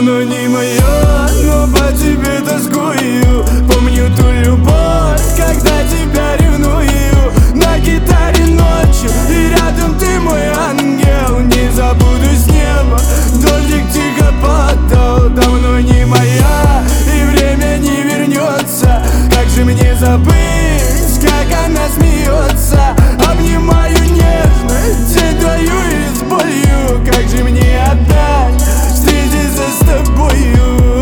Давно не мое, но по тебе тоскую. Помню ту любовь, когда тебя ревную. На гитаре ночью, и рядом ты мой ангел. Не забуду с неба, дождик тихо падал. Давно не моя, и время не вернется. Как же мне забыть, как она смеется? Обнимаю нежно, день твою и с болью. Как же мне опять встретиться с тобою?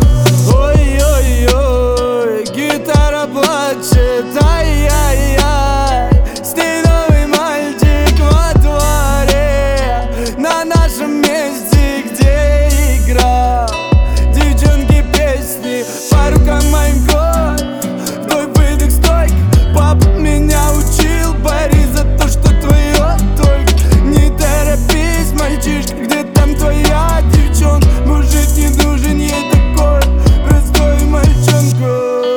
Ой-ой-ой, гитара плачет, ай-яй-яй. С ней новый мальчик во дворе, на нашем месте, где играл девчонки песни по рукам моим кровь. Вдох, выдох, стойк. Папа меня учил, борись за то, что твое. Только не торопись, мальчишка, где там твоя девчонка? Может, не нужен ей такой простой мальчонка.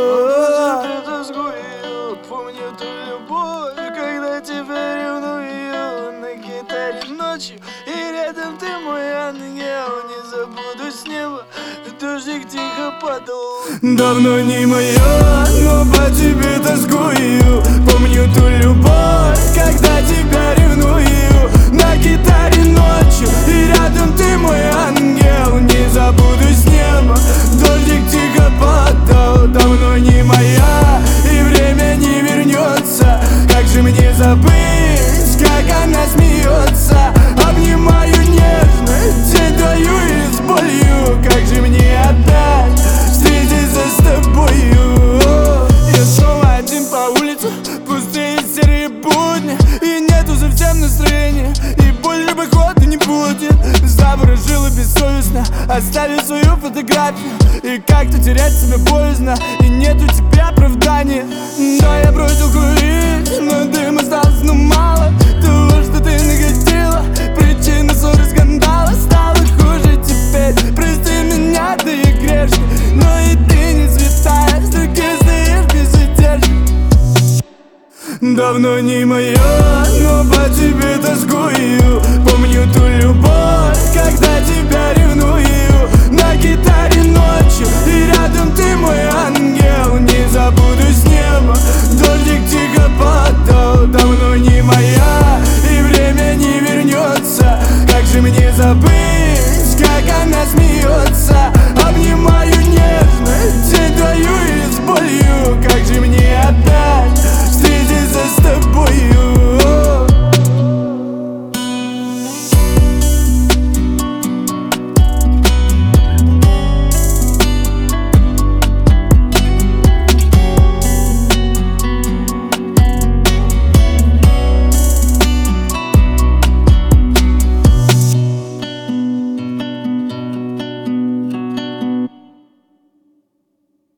Помню ту любовь, когда тебя ревную. На гитаре ночью, и рядом ты мой ангел. Не забуду с неба, дождик тихо падал. Давно не мое, но по тебе тоскую. Помню ту любовь, когда тебя ревную. На гитаре ночью, и рядом ты мой ангел. Не забуду с неба, дождик тихо падал. Давно не моя, и время не вернется. Как же мне забыть, как она смеется? Обнимаю нежно, день твою и с болью. Как же мне опять встретиться с тобою? Я снова один по улице, пустые серые будни, и нету совсем настроения, и больше походу не будет. Заворожила бессовестно, оставив свою фотографию. И как-то терять себя боязно, и нету тебе оправдания. Да, я бросил курить, но дым остался, но мало того, что ты наготила. Причина ссоры, скандала стала хуже теперь. Прости меня, ты и грешный, но и ты не святая. С другим стоишь безутешно. Давно не мое,